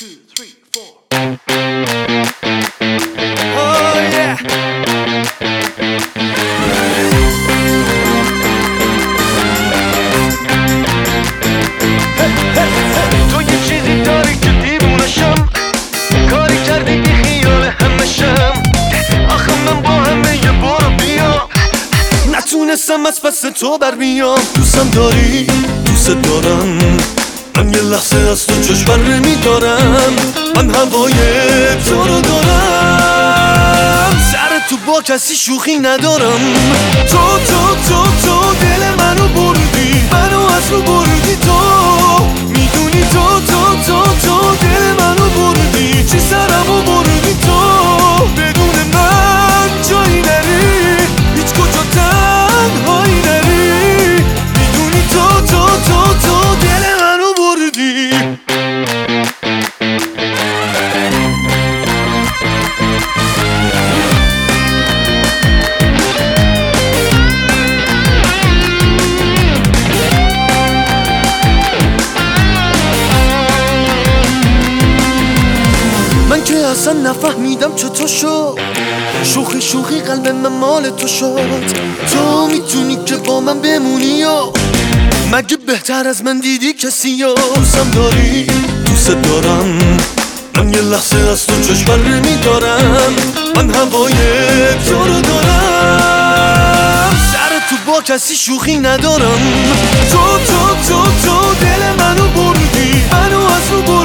تو یه چیزی داری که دیوونشم، کاری کردی بی خیال همشم. آخه من با همه یه برو بیا نتونستم از پس تو بر بیام. دوستم داری، دوست دارم، من یه لحظه از تو جوش بر نمیدارم. من هوای تو رو دارم، سر تو با کسی شوخی ندارم. تو دل منو بردی، منو از رو بردی. تو میدونی تو دل منو بردی، چی سرمو بردی. تو بدون من جایی نری، هیچ کجا تنهایی نری. میدونی تو دل منو بردی. من که اصلا نفهمیدم چطور شد، شوخی قلب من مال تو شد. تو میتونی که با من بمونی یا مگه بهتر از من دیدی کسی یا؟ دوستم داری، دوست دارم، من یه لحظه از تو جوش بر نمیدارم. من هوای تو رو دارم، سر تو با کسی شوخی ندارم. تو دل منو بردی، منو از رو بردی.